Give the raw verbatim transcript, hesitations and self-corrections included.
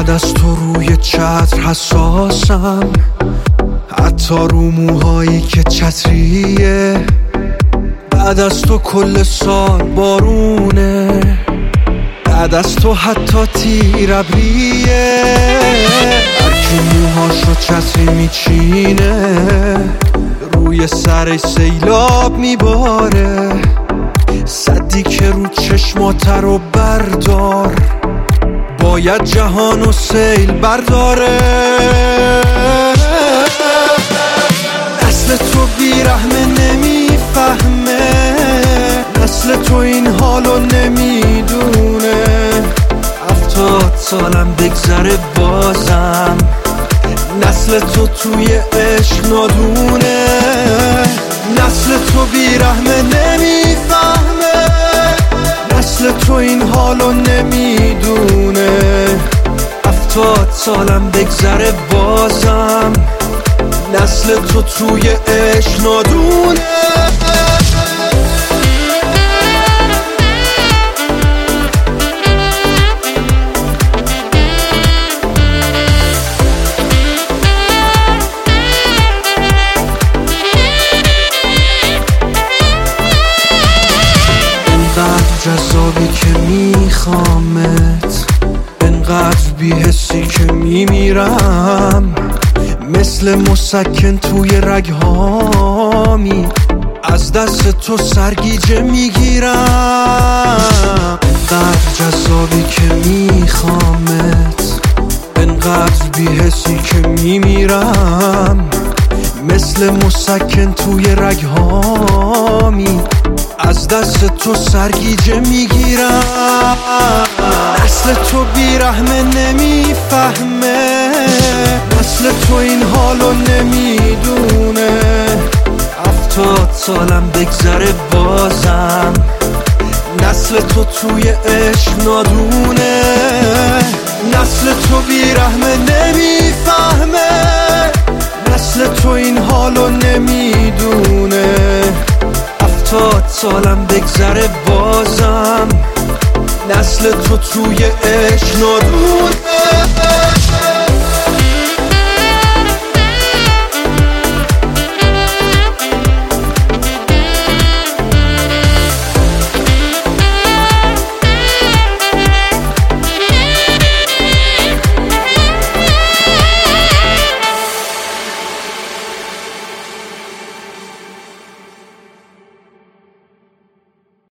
بعد از تو روی چتر حساسم، حتی رو موهایی که چتریه. بعد از تو کل سال بارونه، بعد از تو حتی تیر ابریه. هرکی موهاشو چتری میچینه، روی سر سیلاب میباره. صدی که رو چشمات رو بردار، باید جهان و سیل برداره. نسل تو بیرحمه نمیفهمه، نسل تو این حالو نمیدونه. هفتاد سالم بگذره بازم، نسل تو توی عشق نادونه. نسل تو بیرحمه نمیفهمه، نسل تو این حالو نمیدونه. هفتاد سالم بگذره بازم، نسل تو توی عشق نادونه. جذابی که میخوامت، انقدر بی‌حسی که میمیرم. مثل مسکن توی رگهامی، از دست تو سرگیجه میگیرم. انقدر جذابی که میخوامت، انقدر بی‌حسی که میمیرم. مثل مسکن توی رگهامی، از دست تو سرگیجه میگیرم. نسل تو بیرحمه نمیفهمه، نسل تو این حالو نمیدونه. هفتاد سالم بگذره بازم، نسل تو توی عشق نادونه. نسل تو بیرحمه نمیفهمه، نسل تو این حالو نمیدونه. هفتاد سالم بگذره بازم، نسل تو توی عشق نادونه.